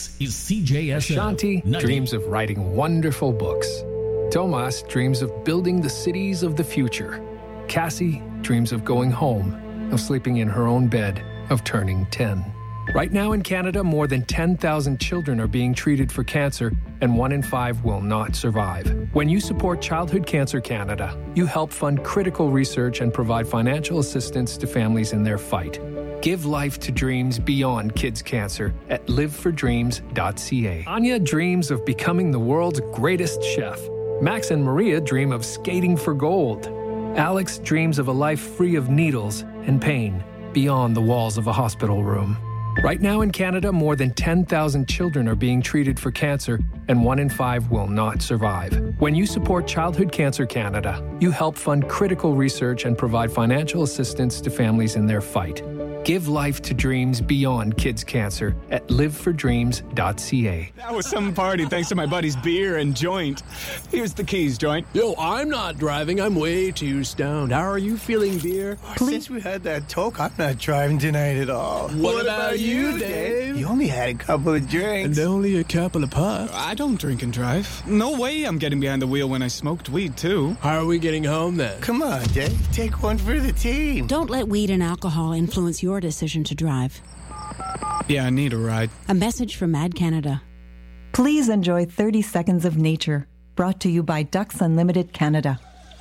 is CJSF. Shanti dreams of writing wonderful books. Tomas dreams of building the cities of the future. Cassie dreams of going home, of sleeping in her own bed, of turning 10. Right now in Canada, more than 10,000 children are being treated for cancer, and 1 in 5 will not survive. When you support Childhood Cancer Canada, you help fund critical research and provide financial assistance to families in their fight. Give life to dreams beyond kids' cancer at livefordreams.ca. Anya dreams of becoming the world's greatest chef. Max and Maria dream of skating for gold. Alex dreams of a life free of needles and pain beyond the walls of a hospital room. Right now in Canada, more than 10,000 children are being treated for cancer, and 1 in 5 will not survive. When you support Childhood Cancer Canada, you help fund critical research and provide financial assistance to families in their fight. Give life to dreams beyond kids' cancer at livefordreams.ca. That was some party thanks to my buddy's beer and joint. Here's the keys, joint. Yo, I'm not driving. I'm way too stoned. How are you feeling, beer? Since we had that talk, I'm not driving tonight at all. What about you, Dave? You only had a couple of drinks. And only a couple of puffs. I don't drink and drive. No way I'm getting behind the wheel when I smoked weed, too. How are we getting home, then? Come on, Dave. Take one for the team. Don't let weed and alcohol influence your decision to drive. Yeah, I need a ride. A message from Mad Canada. Please enjoy 30 Seconds of Nature, brought to you by Ducks Unlimited Canada.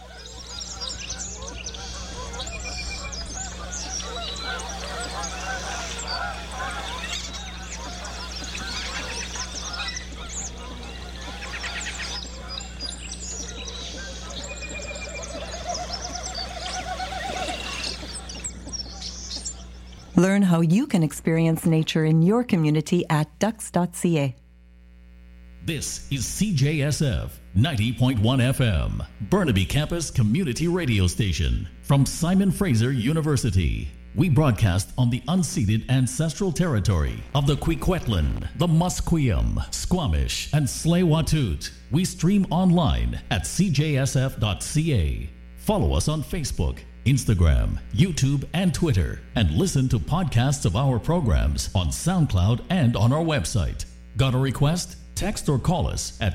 Learn how you can experience nature in your community at ducks.ca. This is CJSF 90.1 FM, Burnaby Campus Community Radio Station from Simon Fraser University. We broadcast on the unceded ancestral territory of the Kwikwetlan, the Musqueam, Squamish, and Tsleil-Waututh. We stream online at cjsf.ca. Follow us on Facebook, Instagram, YouTube, and Twitter, and listen to podcasts of our programs on SoundCloud and on our website. Got a request? Text or call us at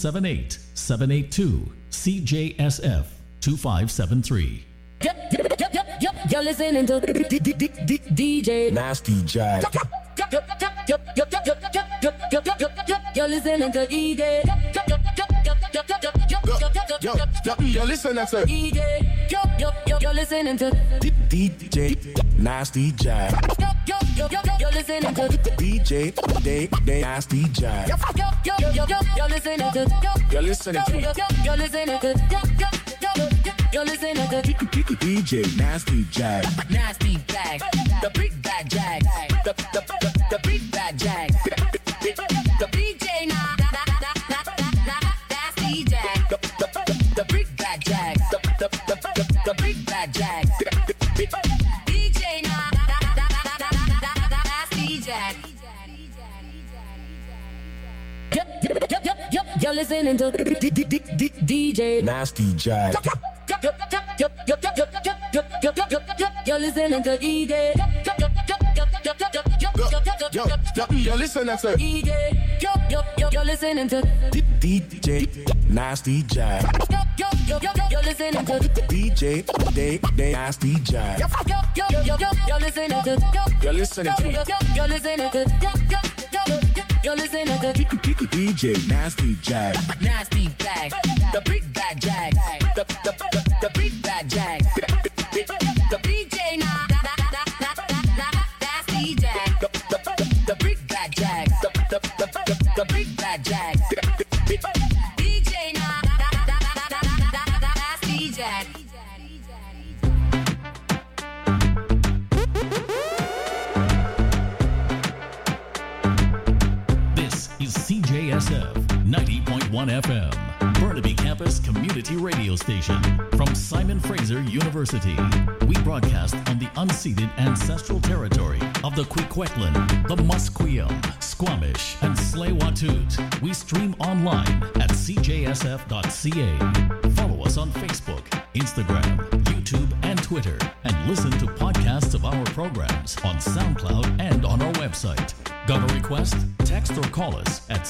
778-782-CJSF 2573. You're listening to DJ Nasty Jack. You're listening to DJ. Yo, listen, that's a You're listening to DJ Nasty Jack. You're listening to DJ Nasty Jack. You're listening to You're listening to You're listening to You're listening to DJ Nasty Jack. Nasty Jack. The big bad Jack. The big bad Jack. The DJ Nasty Jack. The big bad Jack. The big bad Jack. DJ Nasty Jack. You're listening to DJ Nasty Jack. You're listening to DJ. Yo, listen, that's a You're listening to DJ Nasty Jack. You're listening to DJ Nasty Jack. You're listening to You're listening to You're listening to You're listening to DJ Nasty Jack. Nasty Jack. The big bad Jack. The big bad Jack. The DJ Nasty Jack. The big bad Jack. The big bad Jack. DJ Nasty Jack. This is CJSF 90.1 FM, Burnaby Campus Community Radio Station from Simon Fraser University. We broadcast on the unceded ancestral territory of the Kwikwetlan, the Musqueam, Squamish, and Tsleil-Waututh. We stream online at cjsf.ca. Follow us on Facebook, Instagram, YouTube, and Twitter. Twitter, and listen to podcasts of our programs on SoundCloud and on our website. Got a request? Text or call us at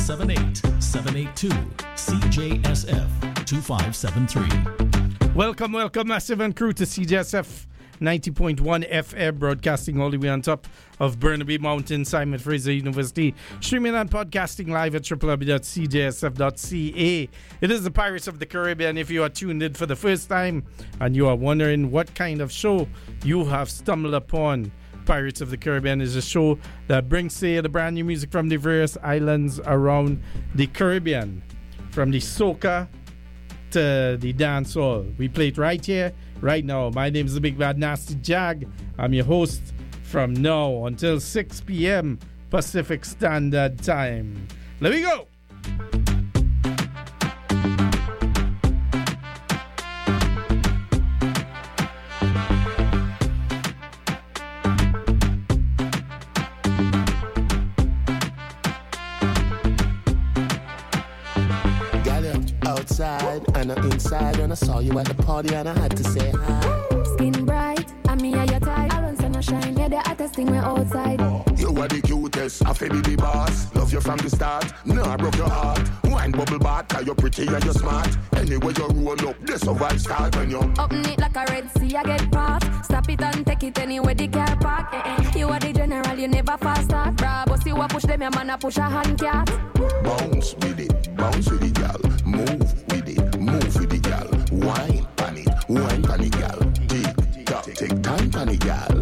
778-782-CJSF-2573. Welcome, Massive and crew to CJSF 90.1 FM, broadcasting all the way on top of Burnaby Mountain, Simon Fraser University. Streaming and podcasting live at www.cjsf.ca. It is the Pirates of the Caribbean. If you are tuned in for the first time and you are wondering what kind of show you have stumbled upon, Pirates of the Caribbean is a show that brings to you the brand new music from the various islands around the Caribbean, from the soca to the dancehall. We play it right here, right now. My name is the Big Bad Nasty Jag. I'm your host from now until 6 p.m. Pacific Standard Time. Let me go! Outside and inside, and I saw you at the party and I had to say hi. Skin bright, and me are your type. I run sun and shine, yeah, the hottest thing we're outside. You are the cutest, I feel the boss. Love you from the start, no I broke your heart. Wine bubble bath, cause you're pretty and you're smart. Anyway you roll up, this a vibe start when you up neat like a Red Sea, I get parked. Stop it and take it anywhere the car park. You are the general, you never fast start. Bravo, see what push them, your man a push a hand cat. bounce with it, girl. Move with the girl. Wine pan it, girl. Take time pan it, girl.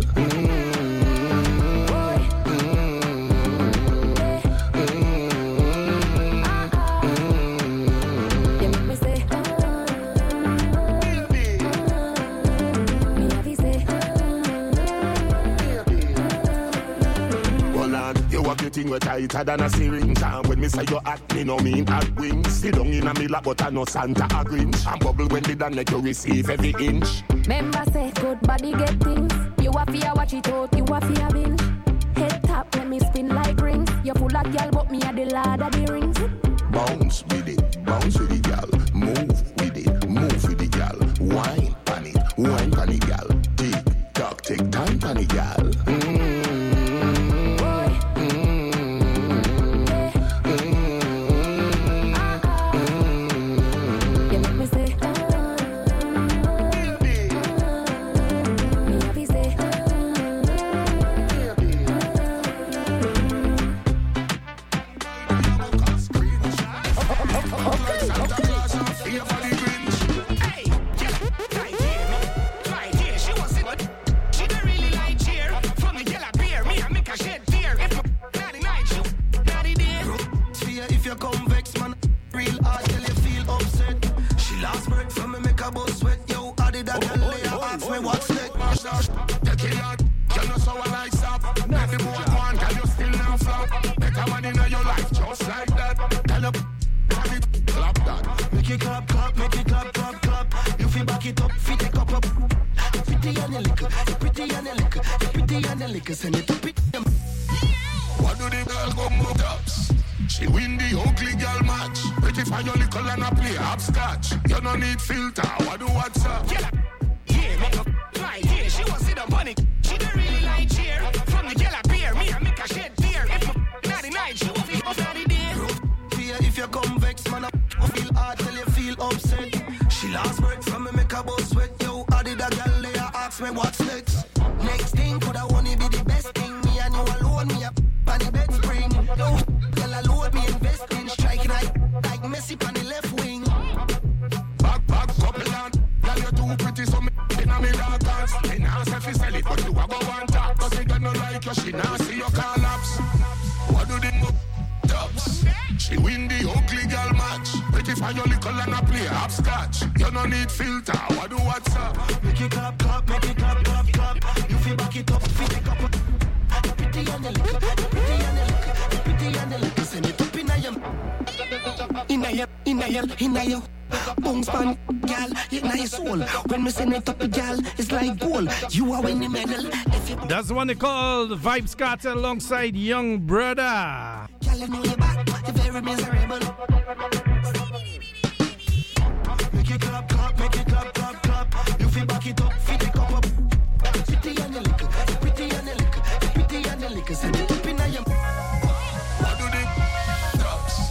You think we're tighter than a syringe. And when me say you act, me no mean at wings. Sit down in a me lap, but I no Santa a Grinch. And bubble when they done make you receive every inch. Member say good body get things. You a fear watch it out, you a fear binge. Head tap, let me spin like rings. You full of girl, but me a the lord of the rings. Bounce with the girl. Move with the girl. Wine pan it, girl. Take time pan it, girl. What do the girl go move ups? She win the ugly girl match. Pretty for your little and a play hopscotch. You no need filter, what do what's up? Yeah, make a fly here. She wants sit up on it. She don't really like cheer. From the yellow beer, me I make a shed beer. If not the night, she won't feel off the day. Fear if you come vex, man, I feel hard till you feel upset. She last word from me, make a boss sweat. Yo, I did a girl there, ask me what's next. Next thing, could I wanna be the best thing? Me and you alone, me up on the bed spring. Yo, girl alone, me investing. Strike right, like Messi on the left wing. Back, couple on. Girl, you're too pretty, so me in a me dark dance. Me nah say fi sell it, but you a go on top. Cause she got no like you, she nah see your collapse. What do they move tops? She win the ugly girl match. Pretty for your little and a play hopscotch. You no need filter, what do what's up? Make it clap, make it clap. You feel back it up, feel it up. Pretty and the liquor, pretty and the liquor. Send it up in a boom span, gal, in your soul. When me send it up, gal, it's like gold. You are winning medal. That's the one they call the Vibes Cartel alongside Young Brother. Gal, you know you're back, you're very miserable. Make it clap, make it clap. You feel back it up, feel the cup up. Pretty and the liquor, pretty and the liquor, pretty and the liquor. Send it up in your. What do they? Drops.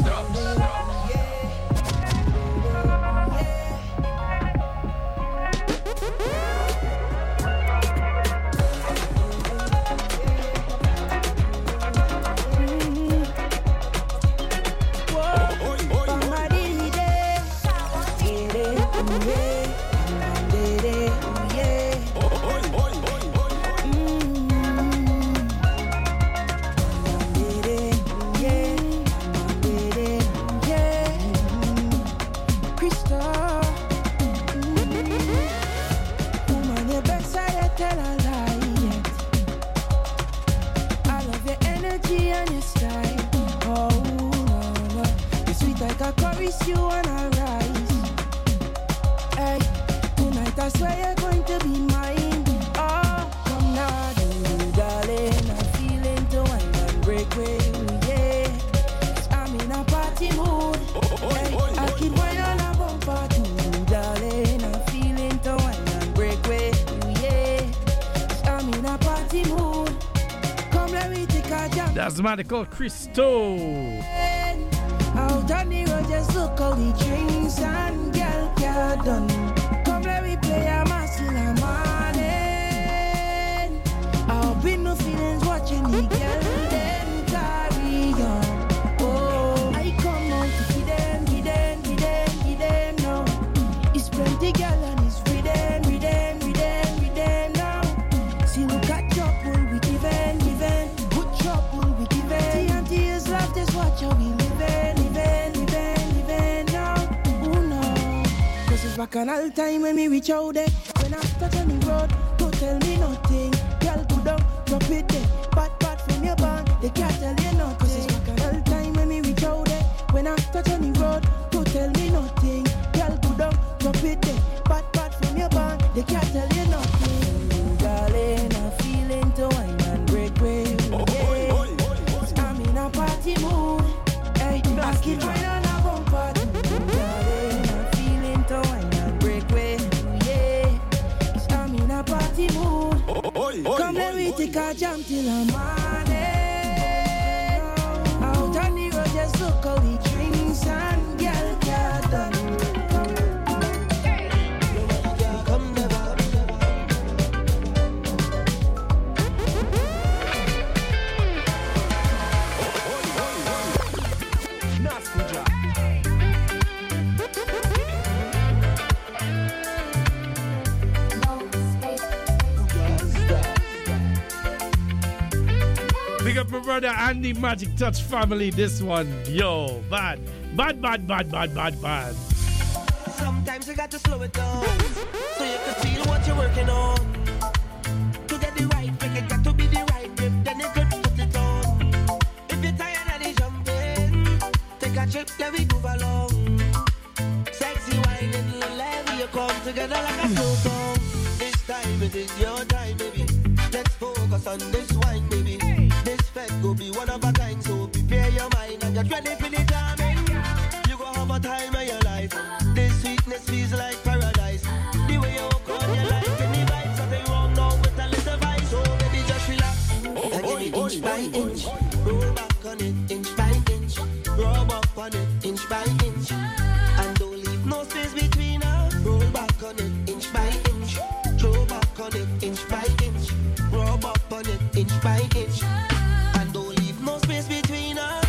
You wanna rise. Hey, tonight I swear you're going to be mine. Oh, come now, darling. I'm feeling to wine and break with yeah. I'm in a party mood. Hey, I keep wine on a bumper too, darling. I'm feeling to wine and break with yeah. I'm in a party mood. Come let me take a jump. That's the man called Christo. Out on the road, just look how we drinks and girl can't done. Come let me play a mass in the morning. I'll be no feelings watching the girl then carry on. Oh, I come on to get them now. It's plenty girl and it's reading now. See look at trouble we given, good trouble we given. T&T is love, just watch how we living. Back on all time when me reach out there. When I touch on the road, don't tell me nothing. Girl, go down, drop it there. Bad from your band, they can't tell you nothing. Cause it's back on all time when me reach out there. When I touch on the road, don't tell me nothing. Girl, go down, drop it there. Bad from your band, they can't tell you nothing. Darling, I'm feeling to wine and break with yeah. I'm in a party mood. Hey, I keep wine on a bumper. Darling, I'm feeling to wine. Party mood. Come let me take a jump till I'm morning. Out on the road, just look how we drinks and girl can't done. Come never. Nasty job. Big up my brother Andy Magic Touch family. This one, yo, bad. Sometimes you got to slow it down so you can feel what you're working on. To get the right pick, it got to be the right grip, then you could put it on. If you're tired of the jumping, take a trip, let me move along. Sexy whining, let me come together like a slow song. This time it is your time, baby. Let's focus on this wine, baby. This fest go be one of a kind, so prepare your mind and get ready for the jamming. You go have a time of your life. This sweetness feels like paradise. The way you walk on your life, any vibes, something wrong now with a little vibe. So baby, just relax and give it inch by inch. Roll back on it, inch by inch. Rub up on it, inch by inch. And don't leave no space between us. Roll back on it, inch by inch. Throw back on it, inch by inch. Rub up on it, inch by inch. And don't leave no space between us.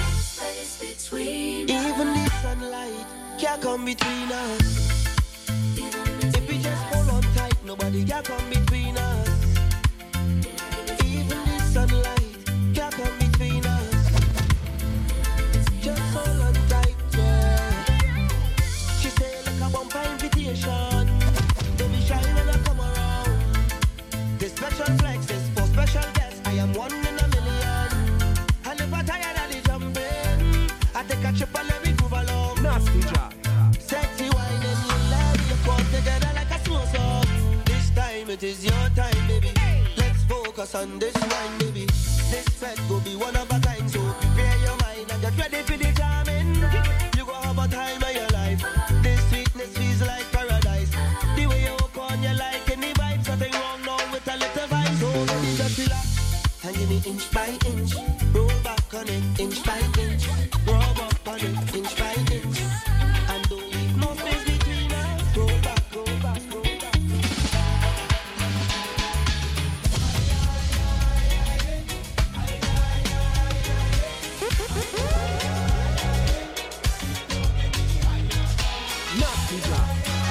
Even the sunlight can't come between us. If we just hold on tight, nobody can come between us. Even the sunlight can't come between us. Just hold on tight, yeah. She say like a bumper invitation. Don't be shy when I come around. This special flex is for special guests. I am one in a million. And if I'm tired of the jumping, I take a trip and let me move along. Nasty job. Sexy wine and you love you come together like a slow song. This time it is your time, baby. Let's focus on this wine, baby. This fed will be one of a kind, so prepare your mind and get ready for the jamming. You go have a time of your life. This sweetness feels like paradise. The way you walk on your life. inch by inch. Roll back on it, inch by inch. Rub up on it, inch by inch. And don't leave no space between us. Roll back, roll back, roll back. Nasty Jack.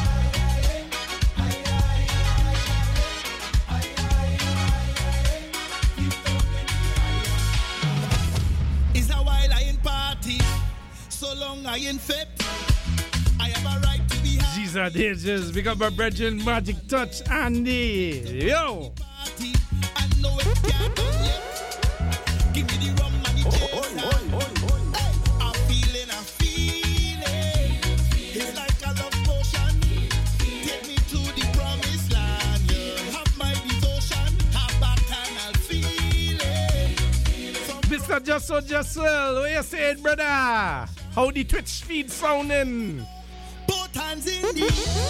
It's a while I in party, so long I in fit. I have a right to be happy. These are dangerous. Big up our brethren, Magic Touch, Andy. Yo. I know it can't done yet. Give me the rum and the chase. I'm feeling, it's like a love potion. Take me to the promised land. You have my devotion. Have back and I'll feel it. Mr. Juswell, what you saying, brother? How the Twitch feed sounding? Both hands in the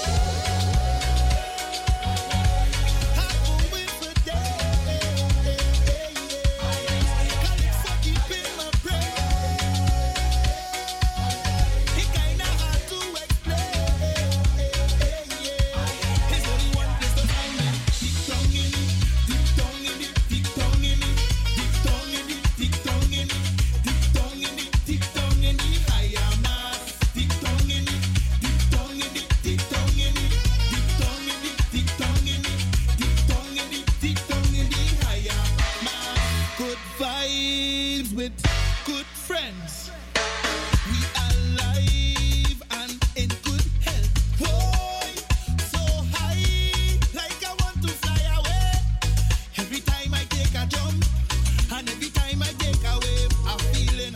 with good friends. We are alive and in good health. Boy, so high, like I want to fly away. Every time I take a jump and every time I take a wave, I'm feeling.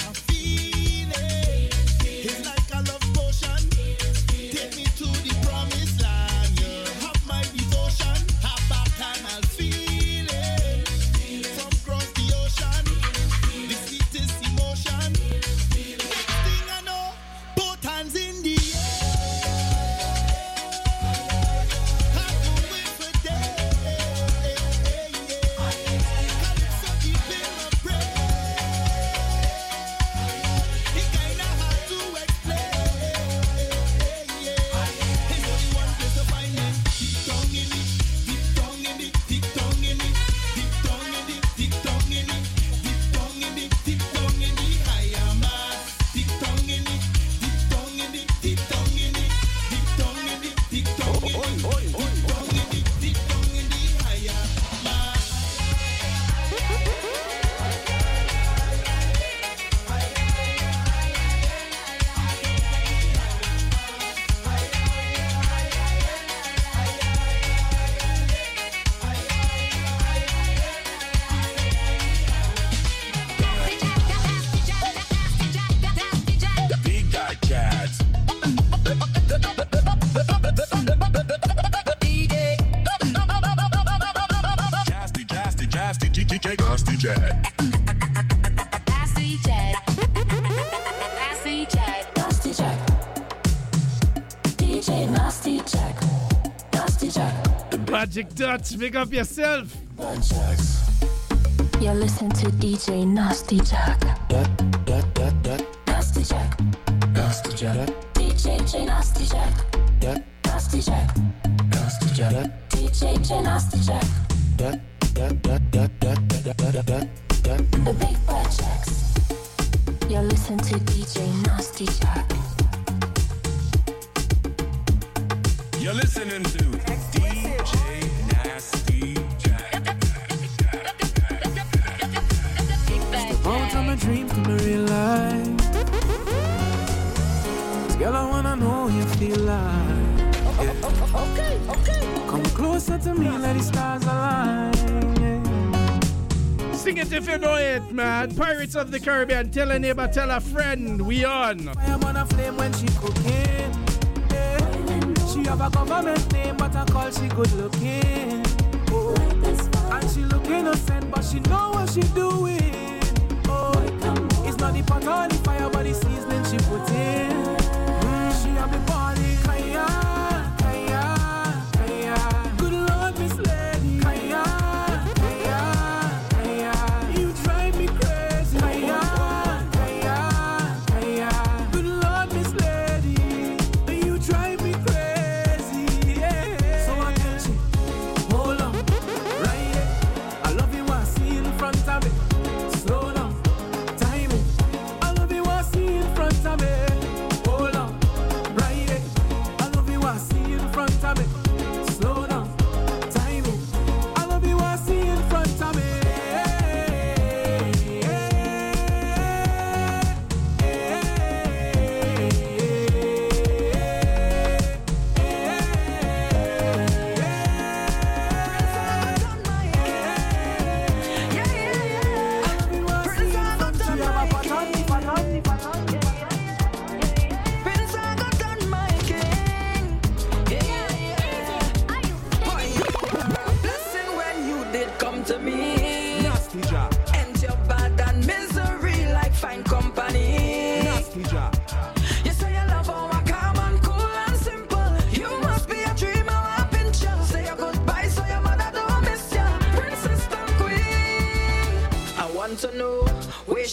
It's like a love potion. Take me to the promised land. You have my devotion. Have back and I'll feel it. From across the ocean. The sweetest emotion. Next thing I know, both hands in the air. I'm going for days. Calypso keeping my breath. It kinda hard to explain. There's only one place to find me. Deep down in it, deep down in it, deep down in it, deep down in it, deep down in it, deep down in it, deep down in the higher mass. Deep down in it, deep down in it, deep down in it, deep down in it, deep down in it, deep down in it, deep down in the higher mass. Big guy cats. Jasty, DJ Nasty Jack. Nasty Jack. Nasty Jack. Nasty Jack. DJ Nasty Jack. Nasty Jack. Magic Touch, pick up yourself. You listen to DJ Nasty Jack. Nasty Jack. Nasty Jack. DJ Nasty Jack. Nasty Jack. Nasty Jack. DJ Nasty Jack. The Big Bad Jacks. You listen to DJ Nasty Jack. You're listening to DJ Nasty Jack. All time I dream come to real life. Girl, I wanna know you feel like. Okay. Come closer to me, let the stars align. Sing it if you know it, man. Pirates of the Caribbean. Tell a neighbor, tell a friend. We on. I'm on a flame when she cooking. Yeah. She have a government name, but I call she good looking. Oh. And she look innocent, but she know what she doing. Oh. It's not the pot or the fire, but the seasoning she put in. She have the body, kaya. Good Lord, Miss Lady, kaya. You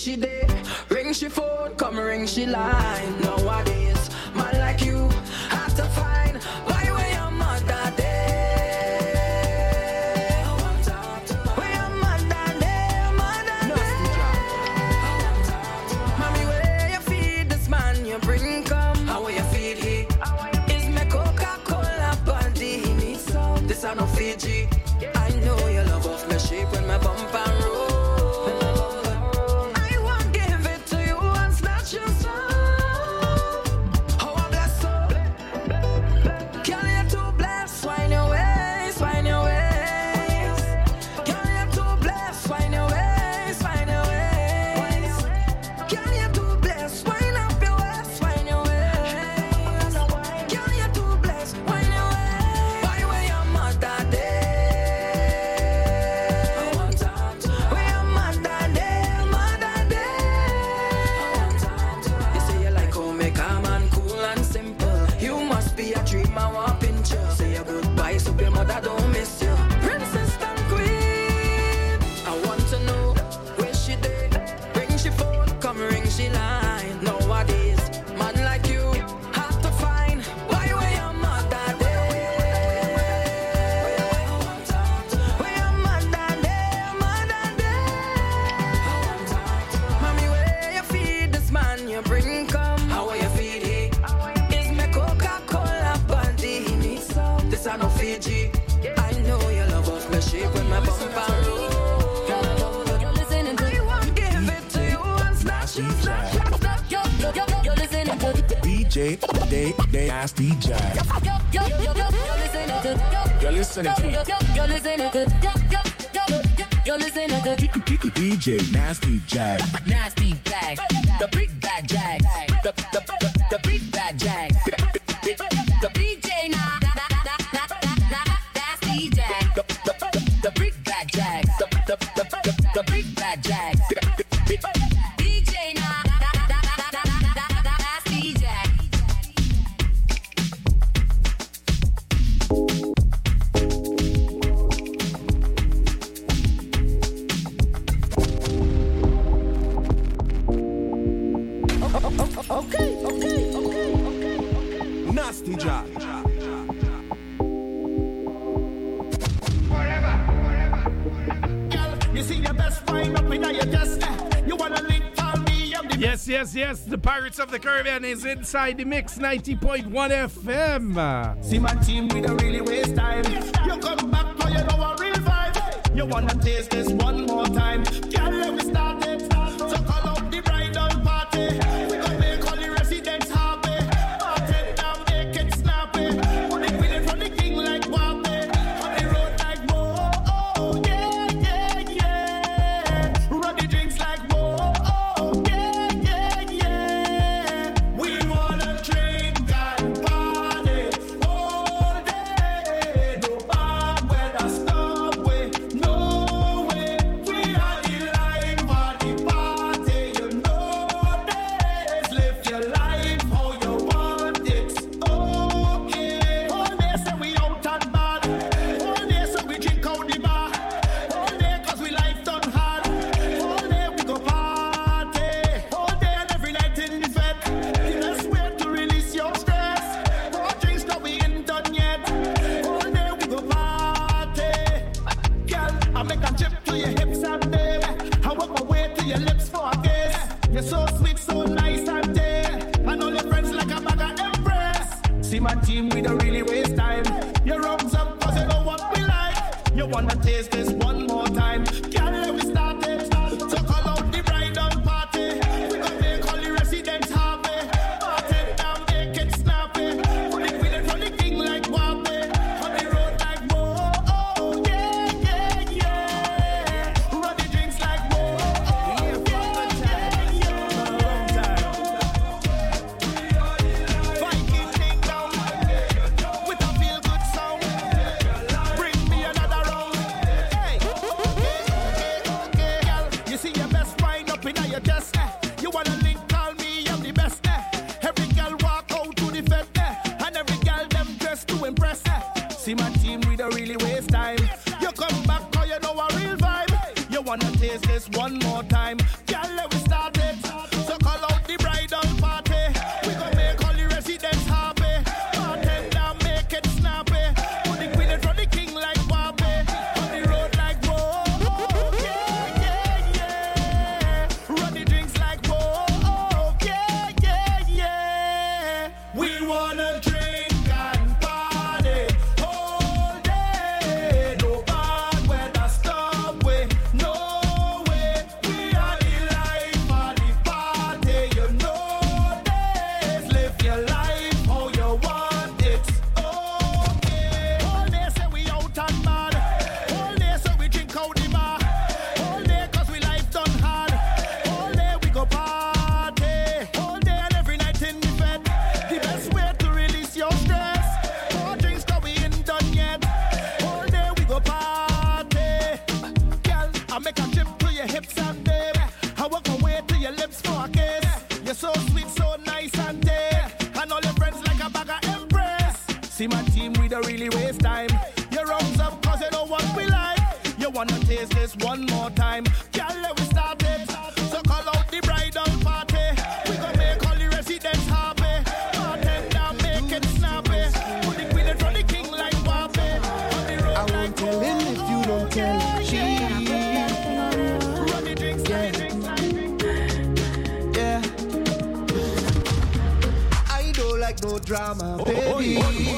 she day? Ring she phone, come ring she line. Nowadays, man like you, hard to find. Why were your mother there? Where your mother there, mother there? Mommy, where you feed this man you bring come? How you feed he? Is me Coca-Cola body? He needs some. This I no Fiji. I know you love off my shape when my bump and roll. I won't give it to you and snatch your soul. Oh, I bless soul. Girl, you're too blessed. Wind your ways, wind your ways. Girl, you're too blessed. Wind your ways, wind your ways. Girl, you're too blessed. Wind up your waist, wind your ways. Girl, you're too blessed. Wind your ways. Why were your mother there? Where your mother there, mother there? You say you like how make a man cool and simple. You must be a dreamer, one pinch you. Say your goodbye so your mother don't miss you. Princess and queen, I want to know where she did. Ring she phone, come ring she line. Nowadays, man like you, hard to find. Why were your mother there? Where your mother there, mother there? Mommy, where you feed this man you bring come? How you feed he? Is me Coca-Cola body? He needs some. This I no Fiji. I know you love off my shape when my bump and roll. You're listening to. I won't give it to you and snatch you, snatch you. You're listening to. DJ, they nasty jack. You're listening to. You're listening to You're listening to. You're listening to. DJ Nasty Jack. Nasty Jack, the big bad Jack, the big bad Jack, the DJ Nasty Jack, the big bad Jack, the big bad Jack, DJ Nasty Jack. Okay. Nasty Jack. You see your best friend up in your chest. You wanna link on me? I'm the Yes. The Pirates of the Caribbean is inside the mix, 90.1 FM. See my team, we don't really waste time. You come back, cause you know a real vibe. You wanna taste this one more time. Girl, let me start it. So call out the bridal party. We gon' make all the residents happy. Party down, make it snappy. Put it with it from the king like Wappy. On the road like whoa, oh, yeah. Run the drinks like whoa, oh, yeah. We wanna drink and party all day. No bad weather, stop way, no way. We are the life of the party, you know this. Live your life how you want it, okay. All day say we out and bad. All day say we drink out the bar. All day cause we life done hard. All day we go party. All day and every night in the fed. The best way to release your stress. More drinks that we ain't done yet. All day we go party. Girl, I make a trip to your hips and there. I work my way to your lips for a kiss. You're so sweet, so nice and there. And all your friends like a bag of Empress. See my team, we don't really waste time. Your arms up cause you know what we like. You wanna taste this one more time. Girl, let me start it. So call out the bridal party. We gon' make all the residents happy. Party down, make it snappy. Put it with it from the king like Wappy. On the road like whoa, oh, yeah. Run the drinks like whoa, oh, yeah. Viking thing down with a feel good sound. Bring me another round. Hey, okay, girl. You see your best friend up in your chest. You wanna link, call me, I'm the best. Every girl walk out to the fed. And every girl them dressed to impress. See my team, we don't really waste time. You come back, cause you know a real vibe. You wanna taste this one more time. Girl, let me start. so sweet, so nice and take. And all your friends like a bag of Empress. See my team, we don't really waste time. Your arms up cause you know what we like. You wanna taste this one more time. Girl, let we start it. So call out the bridal party. We gon' make all the residents happy. Bartender, make it snappy. Put the queen in front of the king like Papi. On the road I won't tell him if you don't tell she. Run the drinks, yeah. I don't like no drama, baby.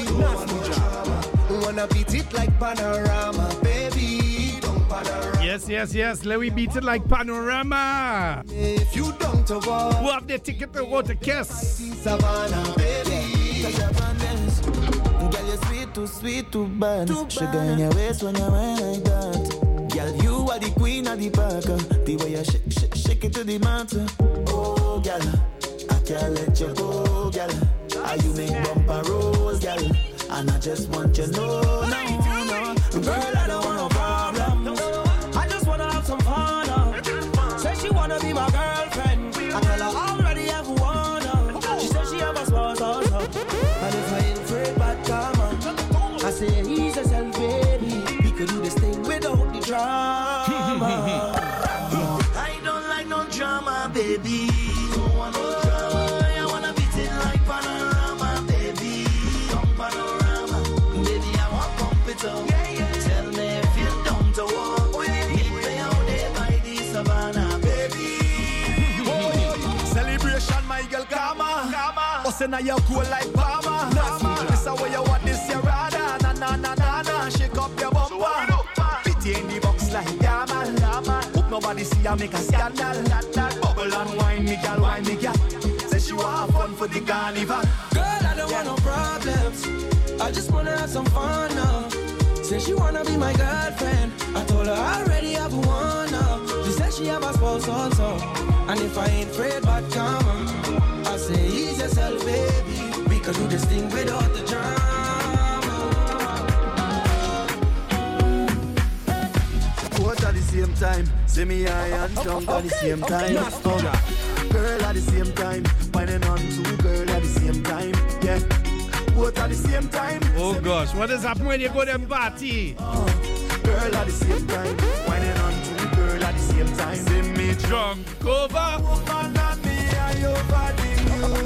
Wanna beat it like Panorama, baby. Don't panorama. Yes. Let me beat it like Panorama. If you don't walk, who have the ticket to go to Kiss? Savannah, baby. Girl, you're sweet, too bad. Sugar in your waist when you wear like that. Girl, you are the queen of the parker. The way you shake it to the mountain. Oh, girl, I can't let you go, girl. Are you make bumper rolls, girl? And I just want you to know, no. Girl, I don't want no problem. I just wanna have some fun. Say she wanna be my girlfriend. I tell her already have one. She said she have a small also. And if I ain't afraid bad karma, I say ease yourself, baby. We could do this thing without the drama. I don't like no drama, baby. Don't want no drama. I wanna beat it like Panorama, baby. Don't Panorama, baby. I want pump it up. Tell me if you don't walk. Meet me out there by the Savannah, baby. Celebration, my girl, Kama. Bustin' a your cool like Palma. This is where you want this, your rada. Na. Shake up your bumper. Pity in the box like Yaman. Hope nobody see her make a scandal. Bubble and wine me, girl. Say she want fun for the carnival. Girl, I don't want no problems. I just wanna have some fun now. Say she wanna be my girlfriend. I told her I already have one now. She said she have a spouse also. And if I ain't afraid about karma, I say ease yourself, baby. We can do this thing without the drama. Both at the same time. See me high and strong at the same time. Girl at the same time. Whining on two girl at the same time. Yeah. Both at the same time. Oh gosh, what is happening when you go to party? Girl at the same time. Whining on two girl at the same time. See me drunk over. Woman and me are over the new.